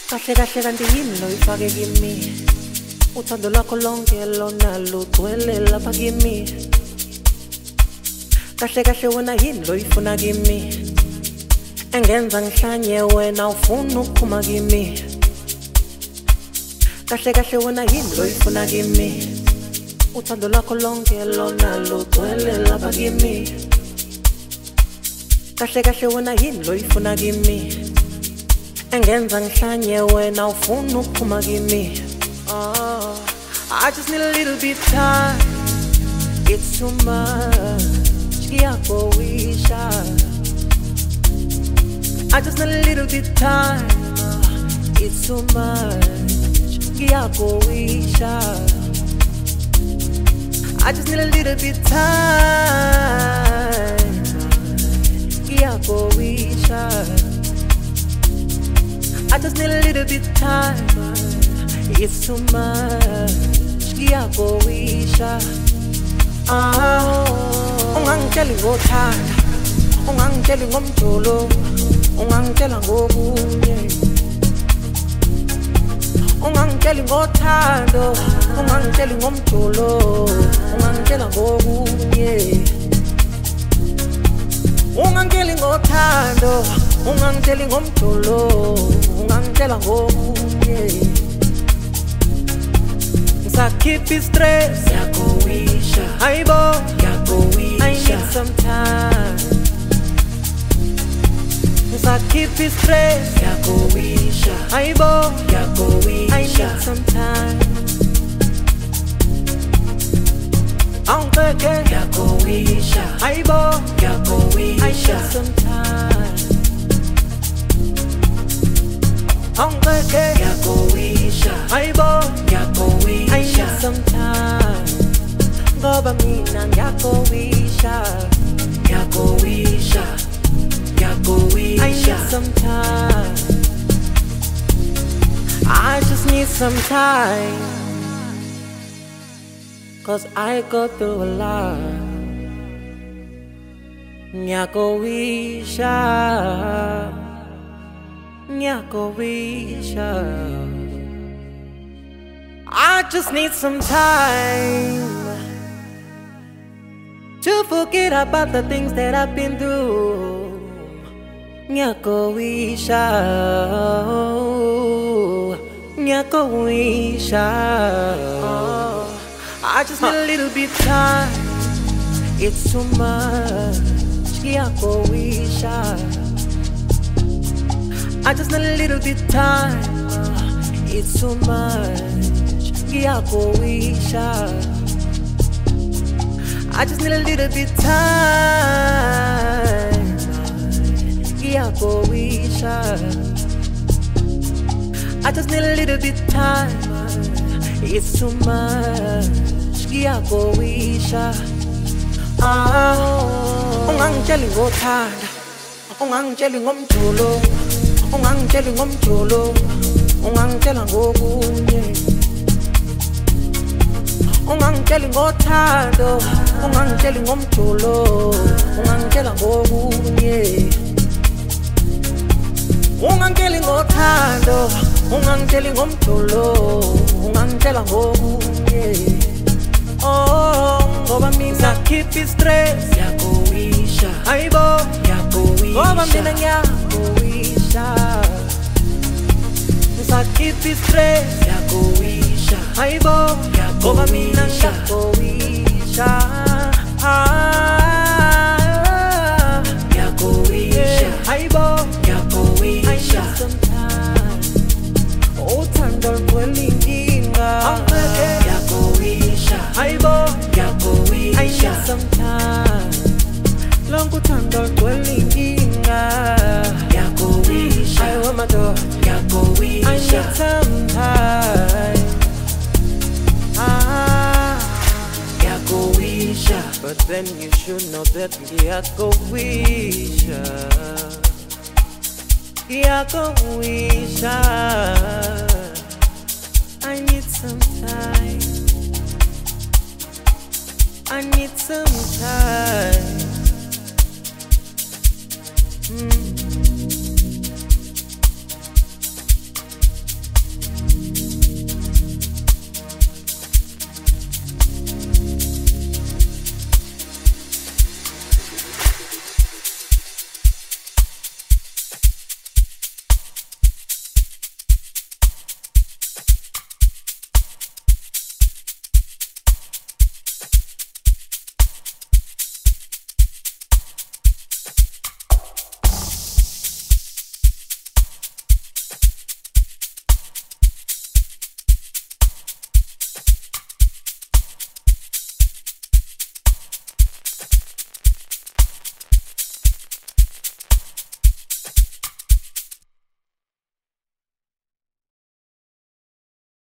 Kahle kahle kanti yini lo ifake kimi uthando lwakho lonke lona lugcwele lapha kimi kahle kahle wena yini lo ifuna kimi engenza ngihlanye wena ufuna ukuphuma kimi kahle kahle wena yini lo ifuna kimi uthando lwakho lonke lona lugcwele lapha kimi kahle kahle wena yini lo ifuna kimi engenza ngihlanye wena ufuna ukuphuma kimi I just need a little bit time. It's too much. Ngiyakowisha. I just need a little bit time. It's too much. Ngiyakowisha. I just need a little bit time. Ngiyakowisha. I just need a little bit time. It's too much. Ngiyakowisha. Ungangitshela ngothanda, ungangitshela ngomjolo, ungangitshela ngokunye. Ungangitshela ngothando, ungangitshela ngomjolo, ungangitshela ngokunye. Ungangitshela ngothando, ungangitshela ngomjolo, ungangitshela ngokunye. Keep it stress, yakowisha. Aibo, yakowisha. I need some time. Keep it stress, yakowisha. Aibo, yakowisha. I need some time. Angeke, yakowisha. Aibo, yakowisha. I need some time. Angeke, yakowisha. Aibo, yakowisha. I need some time. Ngoba mina ngiyakowisha. Yakowisha. Yakowisha. I need some time. I just need some time. 'Cause I go through a lot. Ngiyakowisha. Ngiyakowisha. I just need some time to forget about the things that I've been through. Ngiyakowisha. Ngiyakowisha. I just need a little bit time. It's too much. Ngiyakowisha. I just need a little bit time. It's too much. Ngiyakowisha. I just need a little bit time. Ngiyakowisha. I just need a little bit time. It's too much. Ngiyakowisha. Ungangitshela ngothanda, ungangitshela ngomjolo, ungangitshela ngomjolo, ungangitshela ngokunye. Ungangitshela ngothando, ungangitshela ngomjolo, ungangitshela ngokunye. Ungangitshela ngothando, ungangitshela ngomjolo, ungangitshela ngokunye. Ngoba mina keep it stress, yakowisha. Aibo, yakowisha. Ngoba mina ngiyakowisha. Keep it stress, yakowisha. Aibo, ngoba mina ngiyakowisha. Yakowisha. Aibo, yakowisha. Uthando lugcwele inkinga. Yakowisha. Aibo, yakowisha. I need some time. Lonke uthando lugcwele inkinga. Yakowisha. I want my door. Yakowisha. I need some time. Yakowisha. But then you should know that Yakowisha. Yakowisha. I need some time. I need some time.